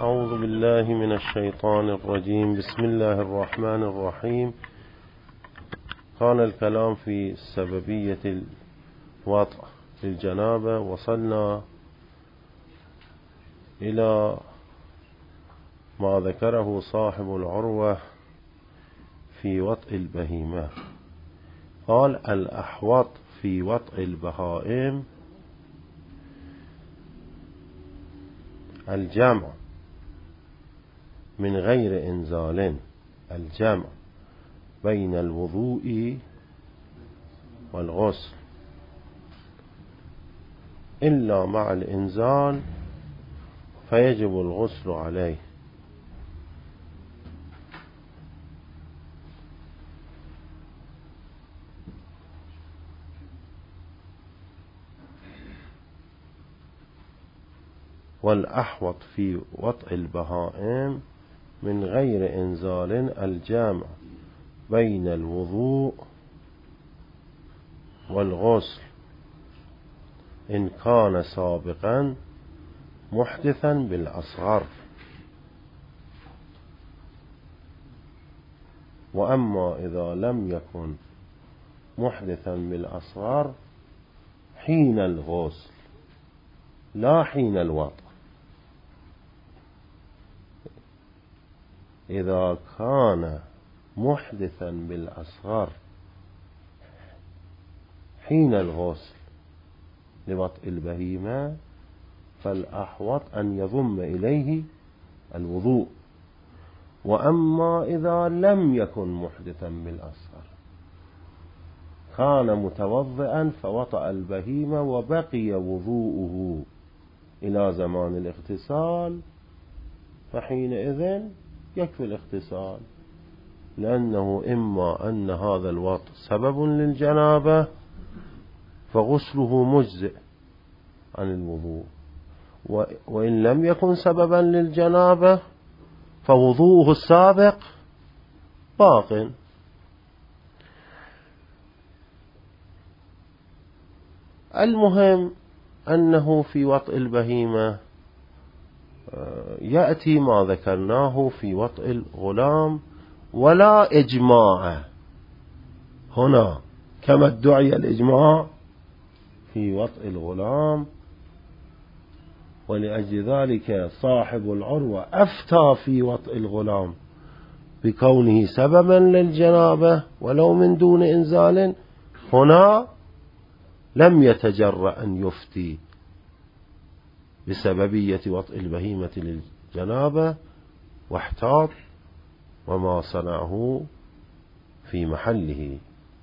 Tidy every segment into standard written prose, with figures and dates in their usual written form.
أعوذ بالله من الشيطان الرجيم. بسم الله الرحمن الرحيم. كان الكلام في سببية الوطء للجنابة. وصلنا إلى ما ذكره صاحب العروة في وطء البهيمة. قال: الأحوط في وطء البهائم الجمع من غير إنزال، الجمع بين الوضوء والغسل، إلا مع الإنزال فيجب الغسل عليه. والأحوط في وطء البهائم من غير إنزال الجامع بين الوضوء والغسل، إن كان سابقا محدثا بالأصغر. وأما إذا لم يكن محدثا بالأصغر حين الغسل لا حين الوطء. إذا كان محدثا بالأصغر حين الغسل لوطء البهيمة فالأحوط أن يضم إليه الوضوء. وأما إذا لم يكن محدثا بالأصغر كان متوضئا فوطأ البهيمة وبقي وضوءه إلى زمان الاغتسال، فحينئذ يكفي الاغتسال، لأنه إما أن هذا الوطء سبب للجنابة فغسله مجزئ عن الوضوء، وإن لم يكن سببا للجنابة فوضوءه السابق باق. المهم أنه في وطء البهيمة يأتي ما ذكرناه في وطء الغلام، ولا إجماع هنا كما ادعي الإجماع في وطء الغلام. ولأجل ذلك صاحب العروة أفتى في وطء الغلام بكونه سببا للجنابة ولو من دون إنزال. هنا لم يتجرأ أن يفتي بسببية وطء البهيمة للجنابة، واحتاط وما صنعه في محله.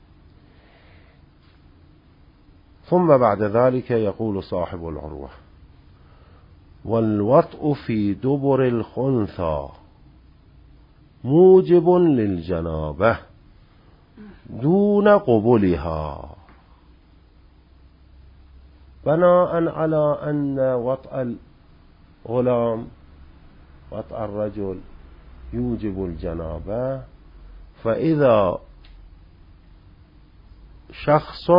ثم بعد ذلك يقول صاحب العروة: والوطء في دبر الخنثى موجب للجنابة دون قبلها، بناء على أن وطء الغلام وطء الرجل يوجب الجنابة. فإذا شخص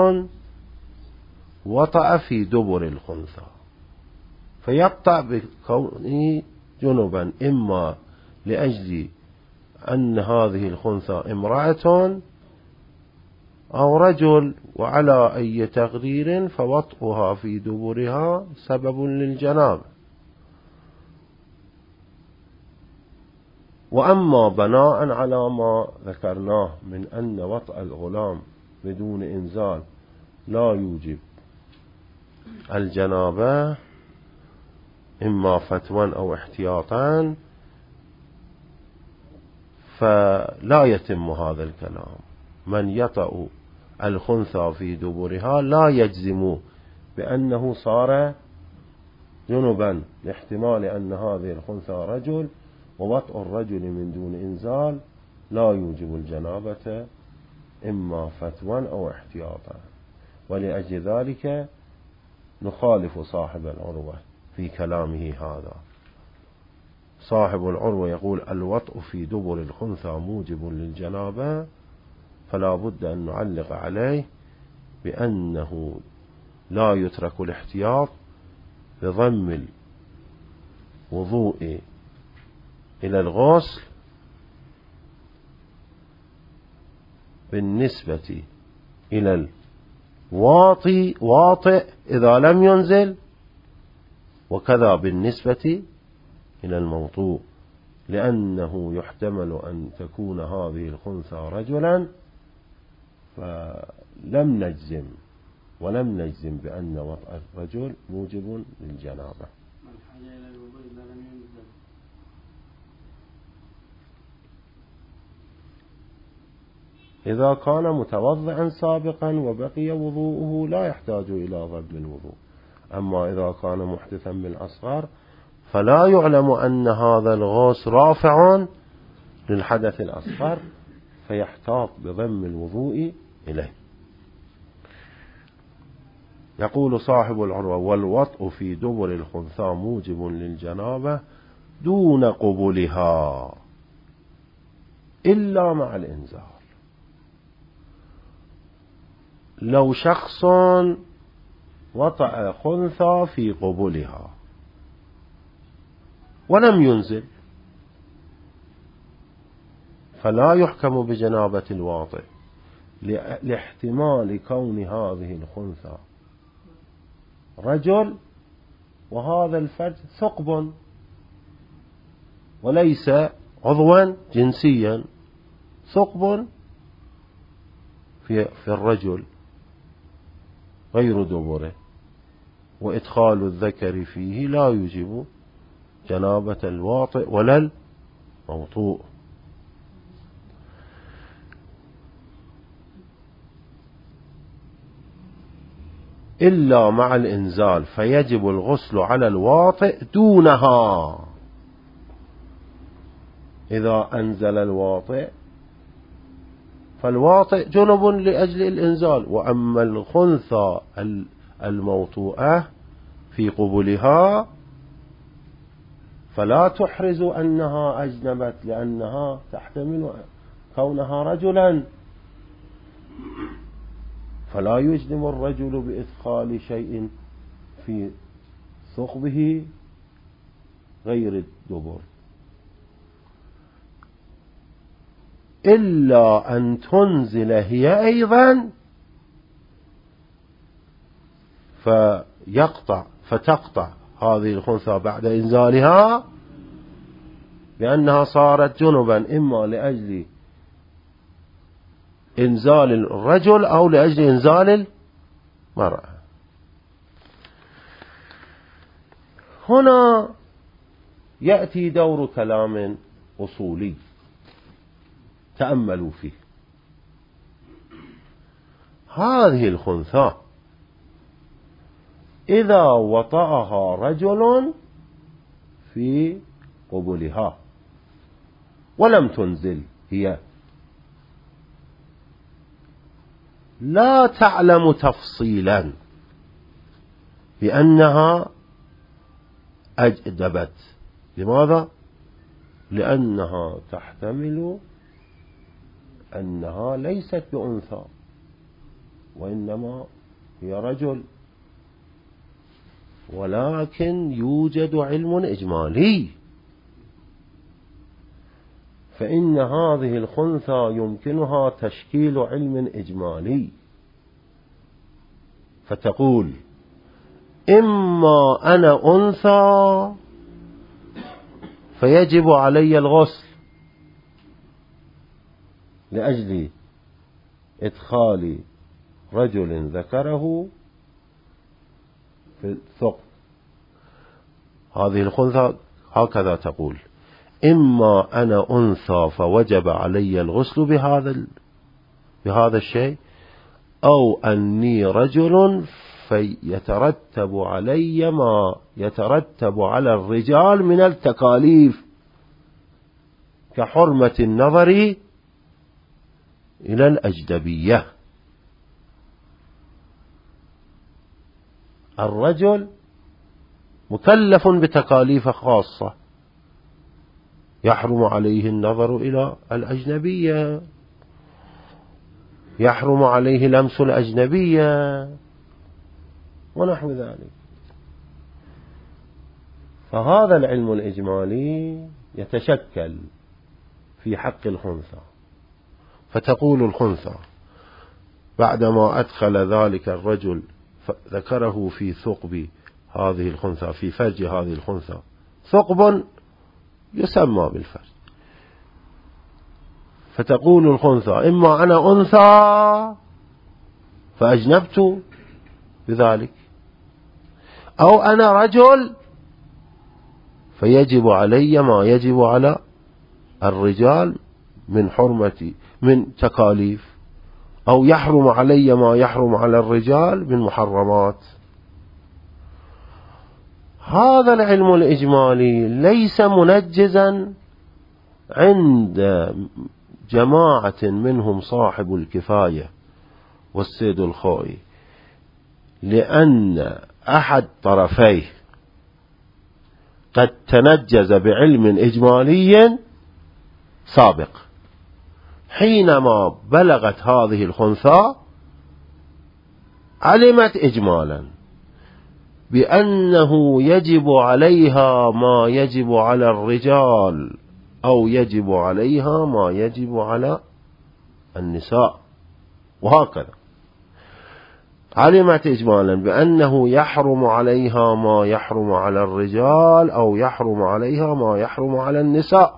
وطأ في دبر الخنثى فيقطع بكونه جنبا، إما لأجل أن هذه الخنثى امرأة أو رجل، وعلى أي تقدير فوطئها في دبرها سبب للجنابة. وأما بناء على ما ذكرناه من أن وطأ الغلام بدون إنزال لا يوجب الجنابة إما فتوى أو احتياطا، فلا يتم هذا الكلام. من يطأ الخنثى في دبرها لا يجزم بأنه صار جنبا، لاحتمال أن هذه الخنثى رجل، ووطء الرجل من دون إنزال لا يوجب الجنابة إما فتوى أو احتياطا. ولأجل ذلك نخالف صاحب العروة في كلامه هذا. صاحب العروة يقول: الوطء في دبر الخنثى موجب للجنابة، فلا بد أن نعلق عليه بأنه لا يترك الاحتياط بضم الوضوء إلى الغسل بالنسبة إلى الواطئ إذا لم ينزل، وكذا بالنسبة إلى الموطوء، لأنه يحتمل أن تكون هذه الخنثى رجلا، فلم نجزم ولم نجزم بأن وطأ الرجل موجب للجنابة. إذا كان متوضعا سابقا وبقي وضوءه لا يحتاج إلى ضرب الوضوء. أما إذا كان محدثا بالأصغر فلا يعلم أن هذا الغسل رافع للحدث الأصغر، فيحتاط بضم الوضوء إليه. يقول صاحب العروة: والوطء في دبر الخنثى موجب للجنابة دون قبولها إلا مع الإنزال. لو شخص وطأ خنثى في قبولها ولم ينزل فلا يحكم بجنابة الواطئ، لاحتمال كون هذه الخنثى رجل وهذا الفرج ثقب وليس عضوا جنسيا، ثقب في الرجل غير دبره، وإدخال الذكر فيه لا يوجب جنابة الواطئ ولا الموطوء. إلا مع الإنزال فيجب الغسل على الواطئ دونها. إذا أنزل الواطئ فالواطئ جنب لأجل الإنزال، وأما الخنثى الموطوءة في قبلها فلا تحرز أنها أجنبت، لأنها تحتمل كونها رجلا، فلا يجزم الرجل بإدخال شيء في ثقبه غير الدبر، إلا أن تنزل هي أيضا فتقطع هذه الخنثى بعد إنزالها، لأنها صارت جنبا إما لأجل إنزال الرجل أو لأجل إنزال المرأة. هنا يأتي دور كلام أصولي تأملوا فيه. هذه الخنثى إذا وطأها رجل في قبلها ولم تنزل هي، لا تعلم تفصيلا بأنها أجدبت. لماذا؟ لأنها تحتمل أنها ليست بأنثى وإنما هي رجل، ولكن يوجد علم إجمالي، فإن هذه الخنثى يمكنها تشكيل علم إجمالي، فتقول: إما أنا أنثى فيجب علي الغسل لأجل إدخال رجل ذكره في الثقب. هذه الخنثى هكذا تقول: إما أنا أنثى فوجب علي الغسل بهذا الشيء، أو أني رجل فيترتب علي ما يترتب على الرجال من التكاليف كحرمة النظر إلى الأجنبية. الرجل مكلف بتكاليف خاصة، يحرم عليه النظر إلى الأجنبية، يحرم عليه لمس الأجنبية ونحو ذلك. فهذا العلم الإجمالي يتشكل في حق الخنثى، فتقول الخنثى بعدما أدخل ذلك الرجل ذكره في ثقب هذه الخنثى، في فرج هذه الخنثى، ثقب يسمى بالفرج، فتقول الخنثى إما أنا أنثى فأجنبت بذلك، أو أنا رجل فيجب علي ما يجب على الرجال من حرمة من تكاليف، أو يحرم علي ما يحرم على الرجال من محرمات. هذا العلم الإجمالي ليس منجزا عند جماعة منهم صاحب الكفاية والسيد الخوئي، لأن أحد طرفيه قد تنجز بعلم إجمالي سابق، حينما بلغت هذه الخنثى علمت إجمالا بأنه يجب عليها ما يجب على الرجال، أو يجب عليها ما يجب على النساء، وهكذا. علمت إجمالا بأنه يحرم عليها ما يحرم على الرجال، أو يحرم عليها ما يحرم على النساء.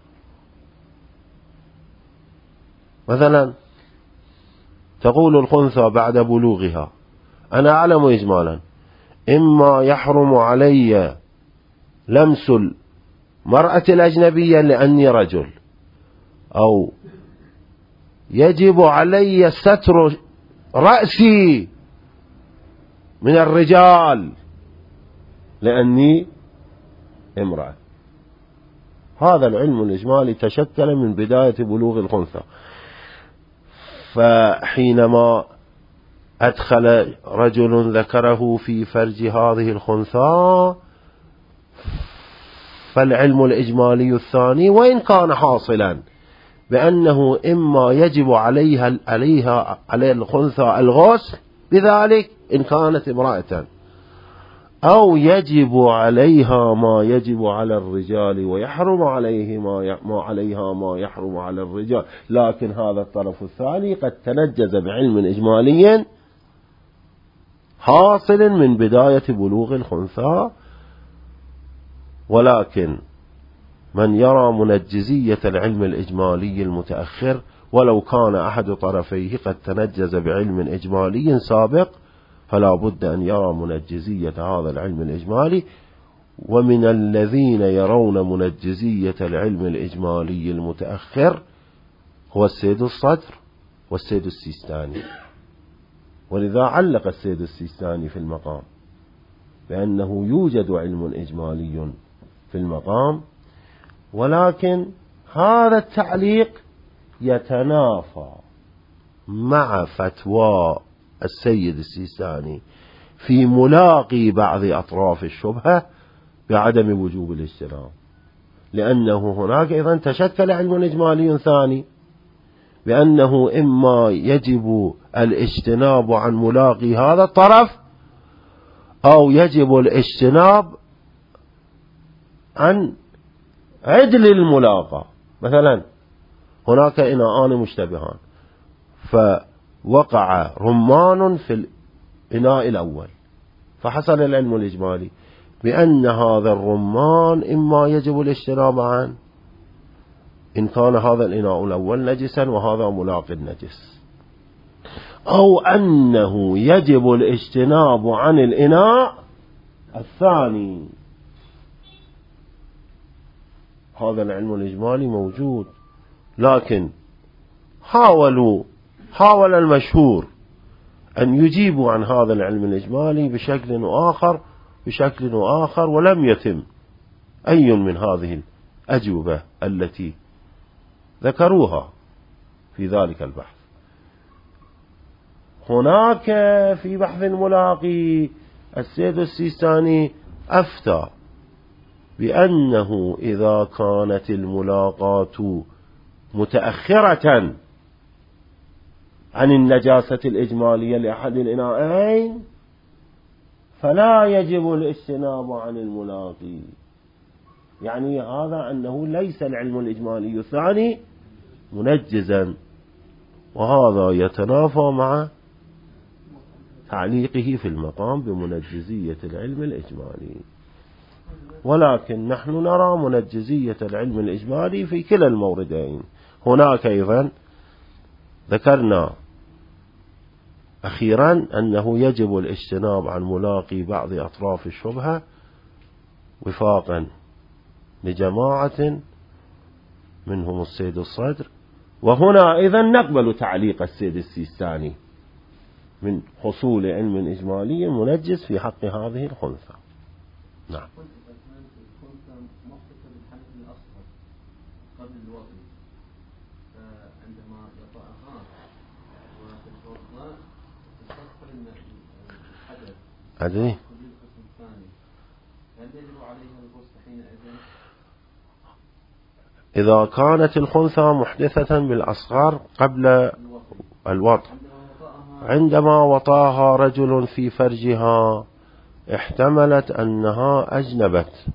مثلا تقول الخنثى بعد بلوغها أنا أعلم إجمالا إما يحرم علي لمس المرأة الأجنبية لأني رجل، أو يجب علي ستر رأسي من الرجال لأني امرأة. هذا العلم الإجمالي تشكل من بداية بلوغ الخنثى، فحينما أدخل رجل ذكره في فرج هذه الخنثى فالعلم الإجمالي الثاني وإن كان حاصلا بأنه إما يجب عليها على الخنثى الغسل بذلك إن كانت امرأة، أو يجب عليها ما يجب على الرجال ويحرم عليه ما عليها ما يحرم على الرجال، لكن هذا الطرف الثاني قد تنجز بعلم إجمالي حاصل من بداية بلوغ الخنثى. ولكن من يرى منجزية العلم الإجمالي المتأخر ولو كان أحد طرفيه قد تنجز بعلم إجمالي سابق، فلا بد أن يرى منجزية هذا العلم الإجمالي. ومن الذين يرون منجزية العلم الإجمالي المتأخر هو السيد الصدر والسيد السيستاني، ولذا علق السيد السيستاني في المقام بأنه يوجد علم إجمالي في المقام، ولكن هذا التعليق يتنافى مع فتوى السيد السيستاني في ملاقي بعض أطراف الشبهة بعدم وجوب الاجتناب، لأنه هناك أيضا تشكل علم إجمالي ثاني بأنه إما يجب الاجتناب عن ملاقي هذا الطرف، أو يجب الاجتناب عن عدل الملاقى. مثلا هناك إناءان مشتبهان، فوقع رمان في الإناء الأول، فحصل العلم الإجمالي بأن هذا الرمان إما يجب الاجتناب عنه إن كان هذا الإناء الأول نجسا وهذا ملاق النجس، أو أنه يجب الاجتناب عن الإناء الثاني. هذا العلم الإجمالي موجود، لكن حاول المشهور أن يجيبوا عن هذا العلم الإجمالي بشكل آخر ولم يتم أي من هذه الأجوبة التي ذكروها في ذلك البحث. هناك في بحث الملاقي السيد السيستاني أفتى بأنه إذا كانت الملاقاة متأخرة عن النجاسة الإجمالية لأحد الإناءين فلا يجب الاجتناب عن الملاقي، يعني هذا أنه ليس العلم الإجمالي الثاني منجزا، وهذا يتنافى مع تعليقه في المقام بمنجزية العلم الإجمالي. ولكن نحن نرى منجزية العلم الإجمالي في كلا الموردين. هناك أيضا ذكرنا أخيرا أنه يجب الاجتناب عن ملاقي بعض أطراف الشبهة وفاقا لجماعة منهم السيد الصدر، وهنا أيضا نقبل تعليق السيد السيستاني من حصول علم إجمالي منجز في حق هذه الخنثى. نعم. أدري إذا كانت الخنثى محدثة بالأصغر قبل الوضع، عندما وطاها رجل في فرجها احتملت أنها أجنبت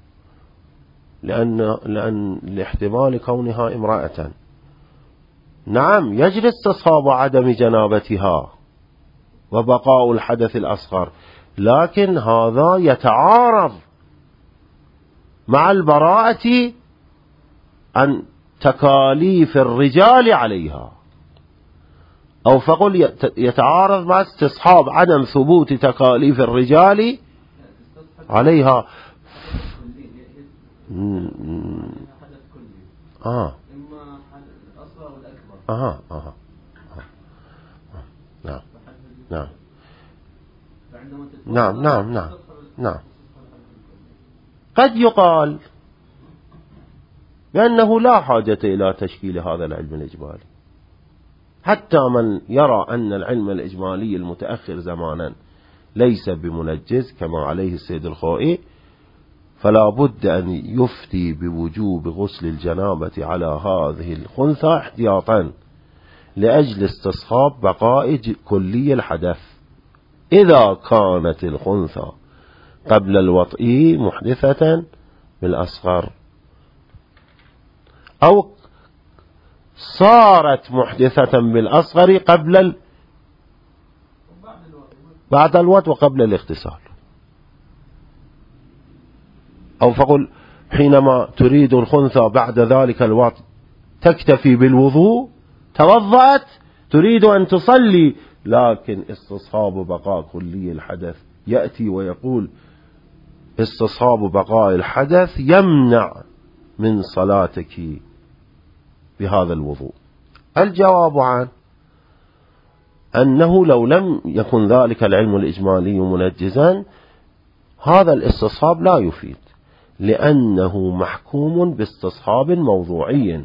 لأن لاحتمال كونها امرأة. نعم يجري استصحاب عدم جنابتها وبقاء الحدث الأصغر، لكن هذا يتعارض مع البراءة عن تكاليف الرجال عليها، أو فقل يتعارض مع استصحاب عدم ثبوت تكاليف الرجال عليها. نعم. قد يقال بأنه لا حاجة إلى تشكيل هذا العلم الإجمالي، حتى من يرى أن العلم الإجمالي المتأخر زمانا ليس بمنجز كما عليه السيد الخوئي، فلا بد أن يفتي بوجوب غسل الجنابة على هذه الخنثى احتياطا لأجل استصحاب بقاء كلي الحدث إذا كانت الخنثى قبل الوطء محدثة بالأصغر، أو صارت محدثة بالأصغر بعد الوطء وقبل الاغتسال. أو فقل حينما تريد الخنثى بعد ذلك الوطء تكتفي بالوضوء، توضأت تريد أن تصلي، لكن استصحاب بقاء كلي الحدث يأتي ويقول استصحاب بقاء الحدث يمنع من صلاتك بهذا الوضوء. الجواب عن أنه لو لم يكن ذلك العلم الإجمالي منجزا هذا الاستصحاب لا يفيد، لأنه محكوم باستصحاب موضوعي،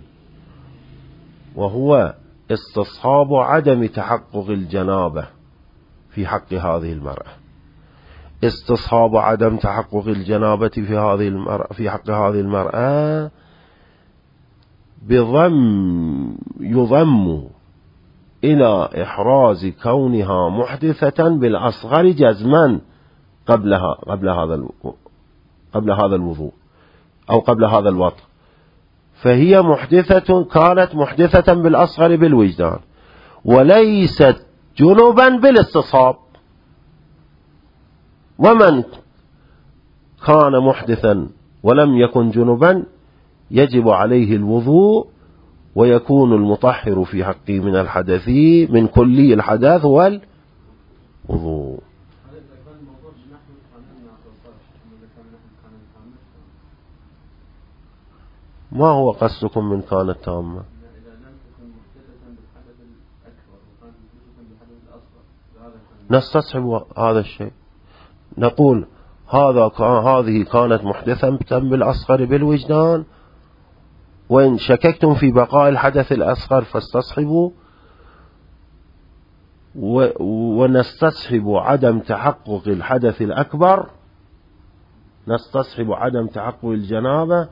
وهو استصحاب عدم تحقق الجنابة في حق هذه المرأة. استصحاب عدم تحقق الجنابة في حق هذه المرأة يضم إلى إحراز كونها محدثة بالأصغر جزما قبل هذا الوضوء أو قبل هذا الوطء، فهي كانت محدثة بالأصغر بالوجدان وليست جنبا بالاستصحاب. ومن كان محدثا ولم يكن جنبا يجب عليه الوضوء، ويكون المطهر في حقه من الحدث من كلي الحدث والوضوء. ما هو قصدكم من كانت تامة؟ نستصحب هذا الشيء، نقول هذه كانت محدثة بالأصغر بالوجدان، وإن شككتم في بقاء الحدث الأصغر فاستصحبوا، ونستصحب عدم تحقق الحدث الأكبر، نستصحب عدم تحقق الجنابة،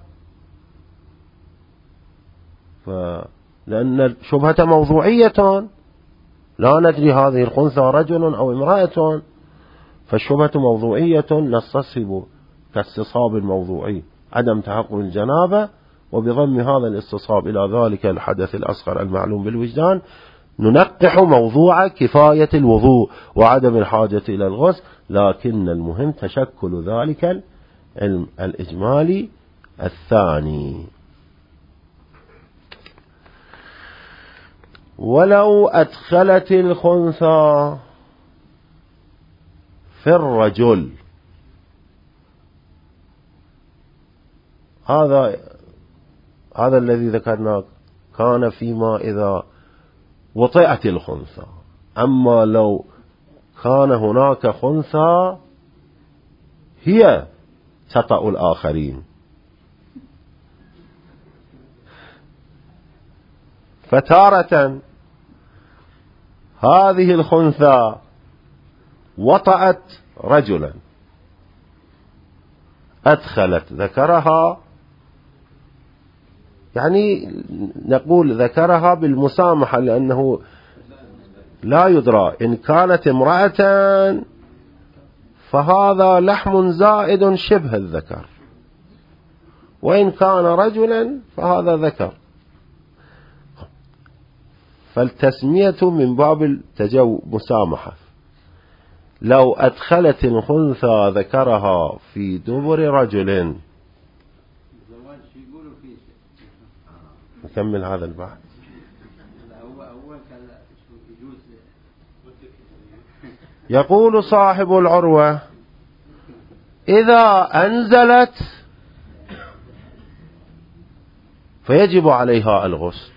لأن الشبهة موضوعية، لا ندري هذه الخنثى رجل أو امرأة، فالشبهة موضوعية نستصحب كاستصحاب الموضوعي، عدم تحقق الجنابة، وبضم هذا الاستصحاب إلى ذلك الحدث الأصغر المعلوم بالوجدان ننقح موضوع كفاية الوضوء وعدم الحاجة إلى الغسل، لكن المهم تشكل ذلك العلم الإجمالي الثاني. ولو أدخلت الخنثى في الرجل، هذا الذي ذكرناه كان فيما إذا وطئت الخنثى. أما لو كان هناك خنثى هي تطأ الآخرين، فتارة هذه الخنثى وطأت رجلا، أدخلت ذكرها، يعني نقول ذكرها بالمسامحة، لأنه لا يدرى إن كانت امرأة فهذا لحم زائد شبه الذكر، وإن كان رجلا فهذا ذكر، فالتسمية من باب مسامحة. لو أدخلت الخنثى ذكرها في دبر رجل، نكمل هذا البحث. يقول صاحب العروة: إذا أنزلت فيجب عليها الغسل.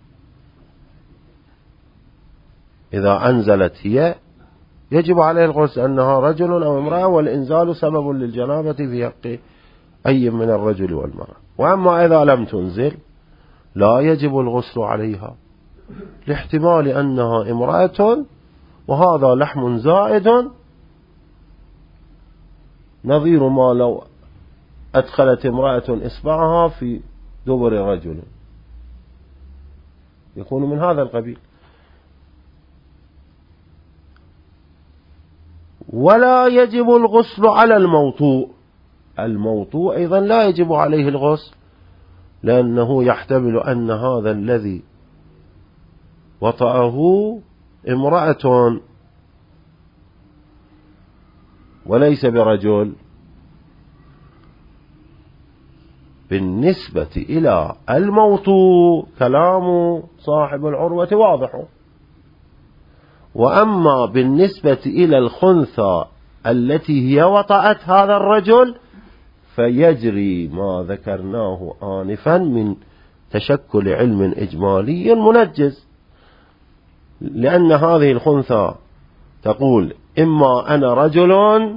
إذا أنزلت هي يجب عليها الغسل، أنها رجل أو امرأة، والإنزال سبب للجنابة في حق أي من الرجل والمرأة. وأما إذا لم تنزل لا يجب الغسل عليها، لاحتمال أنها امرأة وهذا لحم زائد، نظير ما لو أدخلت امرأة إصبعها في دبر رجل، يكون من هذا القبيل. ولا يجب الغسل على الموطوء. الموطوء أيضا لا يجب عليه الغسل، لأنه يحتمل أن هذا الذي وطأه امرأة وليس برجل. بالنسبة إلى الموطوء كلام صاحب العروة واضح، وأما بالنسبة إلى الخنثى التي هي وطأت هذا الرجل فيجري ما ذكرناه آنفا من تشكل علم إجمالي منجز، لأن هذه الخنثى تقول: إما أنا رجل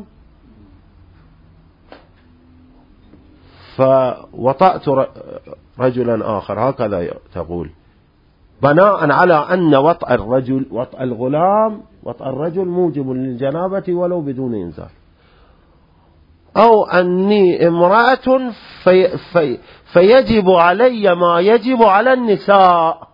فوطأت رجلا آخر، هكذا تقول، بناء على أن وطأ الرجل موجب للجنابة ولو بدون إنزال، أو أني امرأة فيجب علي ما يجب على النساء،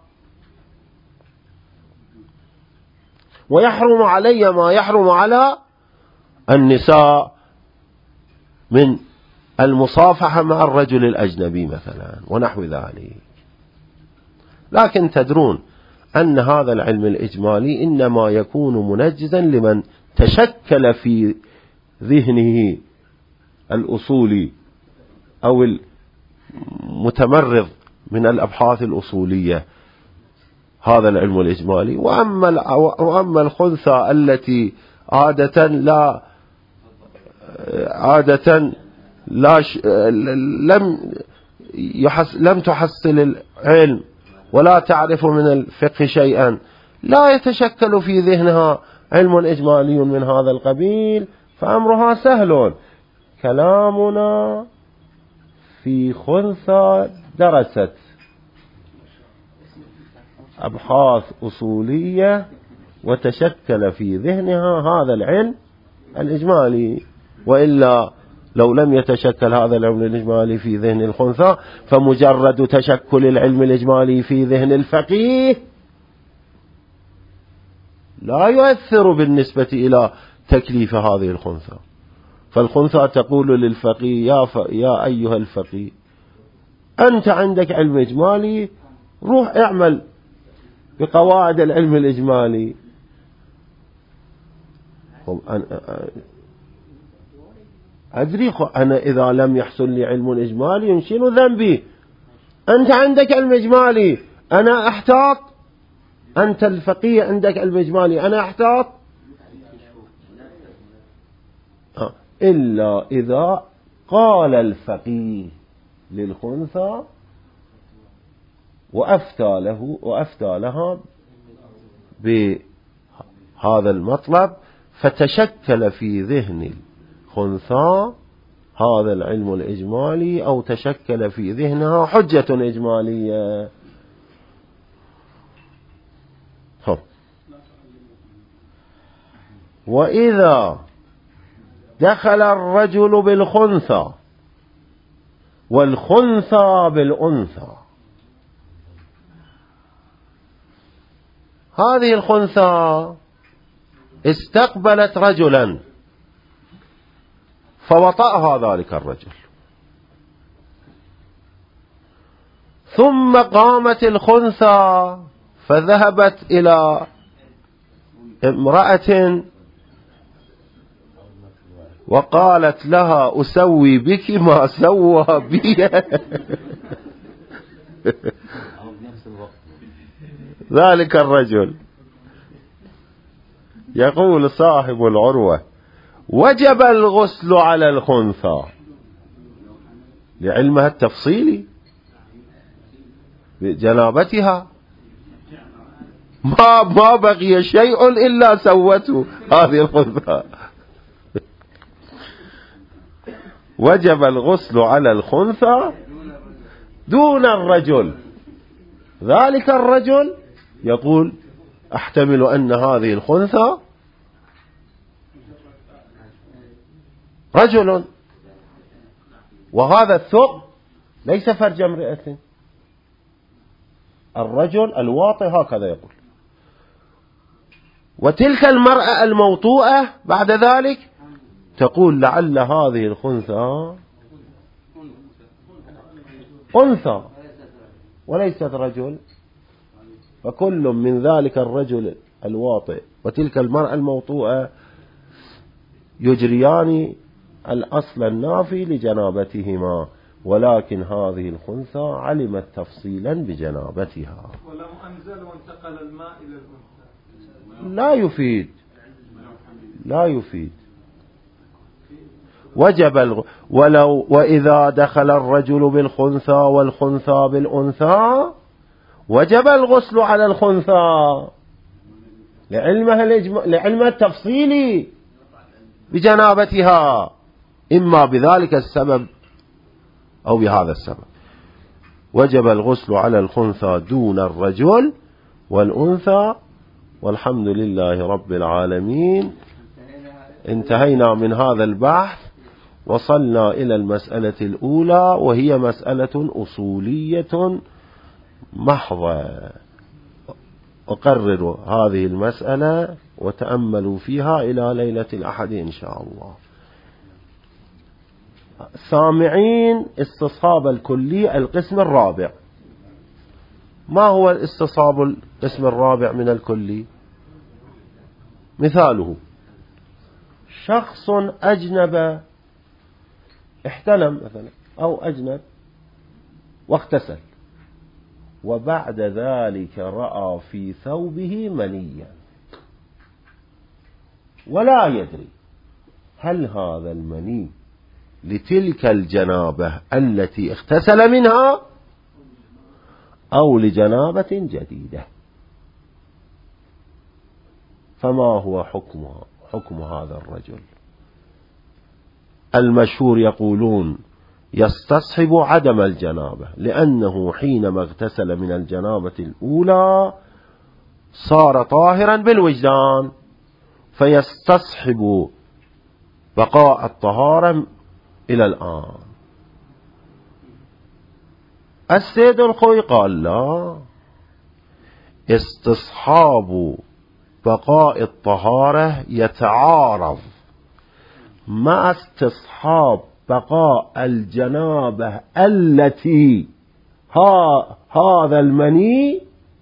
ويحرم علي ما يحرم على النساء من المصافحة مع الرجل الأجنبي مثلا ونحو ذلك. لكن تدرون أن هذا العلم الإجمالي إنما يكون منجزا لمن تشكل في ذهنه الأصولي أو المتمرض من الأبحاث الأصولية هذا العلم الإجمالي. وأما الخنثى التي عادة لم تحصل العلم ولا تعرف من الفقه شيئا، لا يتشكل في ذهنها علم إجمالي من هذا القبيل، فأمرها سهل. كلامنا في خنثى درست أبحاث أصولية وتشكل في ذهنها هذا العلم الإجمالي، وإلا لو لم يتشكل هذا العلم الإجمالي في ذهن الخنثى فمجرد تشكل العلم الإجمالي في ذهن الفقيه لا يؤثر بالنسبة إلى تكليف هذه الخنثى. فالخنثى تقول للفقيه يا أيها الفقيه، أنت عندك علم إجمالي، روح اعمل بقواعد العلم الإجمالي. أدري أنا إذا لم يحصل لي علم إجمالي شنو ذنبي؟ أنت عندك علم إجمالي أنا أحتاط، أنت الفقيه عندك علم إجمالي أنا أحتاط، إلا إذا قال الفقيه للخنثى وأفتى لها بهذا المطلب، فتشكل في ذهن الخنثى هذا العلم الإجمالي، أو تشكل في ذهنها حجة إجمالية. وإذا دخل الرجل بالخنثى والخنثى بالأنثى، هذه الخنثى استقبلت رجلا فوطأها ذلك الرجل، ثم قامت الخنثى فذهبت إلى امرأة وقالت لها أسوي بك ما سوى بي ذلك الرجل. يقول صاحب العروة: وجب الغسل على الخنثى لعلمها التفصيلي بجنابتها، ما بقي شيء إلا سوته هذه الخنثى. وجب الغسل على الخنثى دون الرجل. ذلك الرجل يقول: أحتمل أن هذه الخنثى رجل، وهذا الثقب ليس فرج امرأة. الرجل الواطئ هكذا يقول. وتلك المرأة الموطوءة بعد ذلك تقول: لعل هذه الخنثى أنثى وليست رجل. فكل من ذلك الرجل الواطئ وتلك المرأة الموطوءة يجريان الأصل النافي لجنابتهما، ولكن هذه الخنثى علمت تفصيلا بجنابتها. ولو أنزل وانتقل الماء إلى الأنثى لا يفيد. وجب وإذا دخل الرجل بالخنثى والخنثى بالأنثى وجب الغسل على الخنثى لعلمها التفصيلي بجنابتها، إما بذلك السبب أو بهذا السبب. وجب الغسل على الخنثى دون الرجل والأنثى. والحمد لله رب العالمين. انتهينا من هذا البحث، وصلنا إلى المسألة الأولى، وهي مسألة أصولية محضة. أقرر هذه المسألة وتأملوا فيها إلى ليلة الأحد إن شاء الله. سامعين استصحاب الكلي القسم الرابع. ما هو استصحاب القسم الرابع من الكلي؟ مثاله: شخص أجنب، احتلم مثلا أو أجنب واغتسل، وبعد ذلك رأى في ثوبه منيا ولا يدري هل هذا المني لتلك الجنابة التي اغتسل منها أو لجنابة جديدة. فما هو حكم هذا الرجل؟ المشهور يقولون يستصحب عدم الجنابة، لأنه حينما اغتسل من الجنابة الأولى صار طاهرا بالوجدان، فيستصحب بقاء الطهارة إلى الآن. السيد الخوي قال: لا، استصحاب بقاء الطهارة يتعارض مع استصحاب بقاء الجنابة التي هذا المني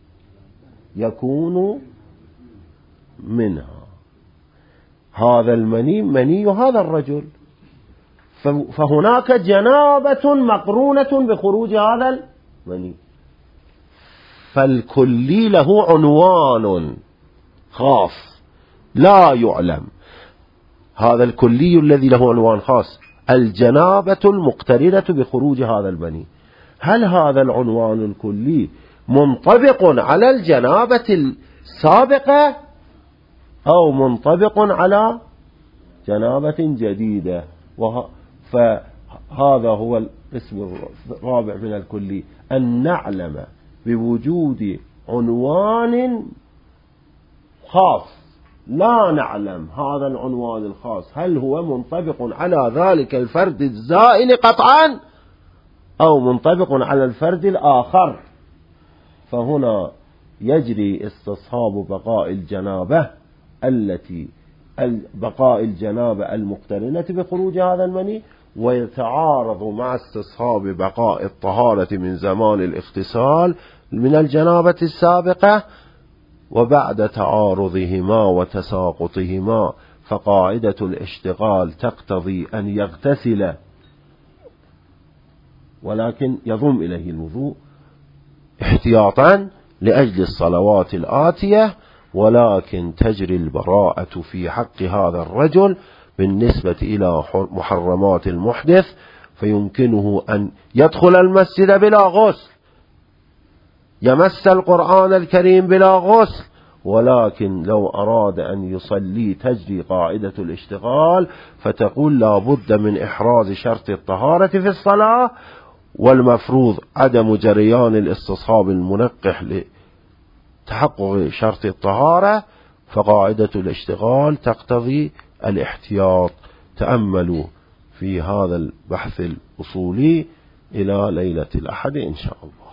يكون منها. هذا المني مني هذا الرجل، فهناك جنابة مقرونة بخروج هذا المني. فالكلي له عنوان خاص لا يعلم. هذا الكلي الذي له عنوان خاص الجنابة المقترنة بخروج هذا المني، هل هذا العنوان الكلي منطبق على الجنابة السابقة أو منطبق على جنابة جديدة؟ فهذا هو الاسم الرابع من الكلي، أن نعلم بوجود عنوان خاص، لا نعلم هذا العنوان الخاص هل هو منطبق على ذلك الفرد الزائل قطعا أو منطبق على الفرد الآخر. فهنا يجري استصحاب بقاء الجنابة المقترنة بخروج هذا المني، ويتعارض مع استصحاب بقاء الطهارة من زمان الاغتسال من الجنابة السابقة. وبعد تعارضهما وتساقطهما فقاعدة الاشتغال تقتضي أن يغتسل ولكن يضم إليه الوضوء احتياطا لأجل الصلوات الآتية، ولكن تجري البراءة في حق هذا الرجل بالنسبة إلى محرمات المحدث، فيمكنه أن يدخل المسجد بلا غسل، يمس القرآن الكريم بلا غسل، ولكن لو أراد أن يصلي تجري قاعدة الاشتغال فتقول لا بد من إحراز شرط الطهارة في الصلاة، والمفروض عدم جريان الاستصحاب المنقح لتحقق شرط الطهارة، فقاعدة الاشتغال تقتضي الاحتياط. تأملوا في هذا البحث الأصولي إلى ليلة الأحد إن شاء الله.